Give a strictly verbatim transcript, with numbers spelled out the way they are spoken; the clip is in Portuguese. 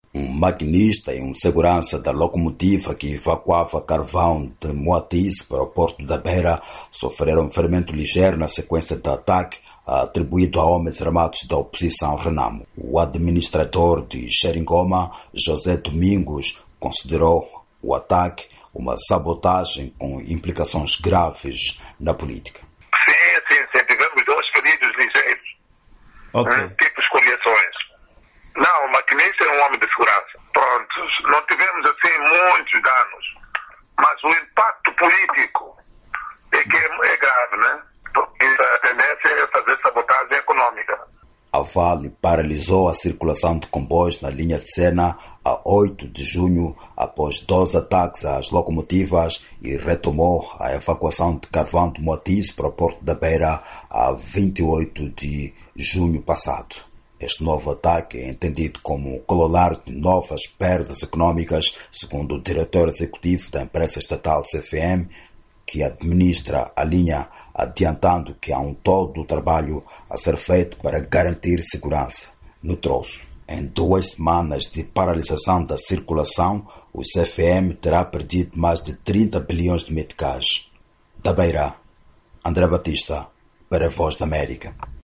Um maquinista e um segurança da locomotiva que evacuava carvão de Moatize para o Porto da Beira sofreram ferimento ligeiro na sequência de ataque atribuído a homens armados da oposição Renamo. O administrador de Xeringoma, José Domingos, considerou o ataque uma sabotagem com implicações graves na política. Sim, sim, sim. Tivemos dois feridos ligeiros. Ok. Hum, tipo escoriações. Não, o maquinista é um homem de segurança. Prontos, não tivemos assim muitos danos. Mas o impacto político é que é, é grave, né? Porque a tendência é fazer sabotagem econômica. A Vale paralisou a circulação de comboios na linha de Sena a oito de junho após doze ataques às locomotivas e retomou a evacuação de carvão de Moatize para o Porto da Beira a vinte e oito de junho passado. Este novo ataque é entendido como corolário de novas perdas econômicas, segundo o diretor executivo da empresa estatal C F M, que administra a linha, adiantando que há um todo o trabalho a ser feito para garantir segurança no troço. Em duas semanas de paralisação da circulação, o C F M terá perdido mais de trinta bilhões de meticais. Da Beira, André Batista, para a Voz da América.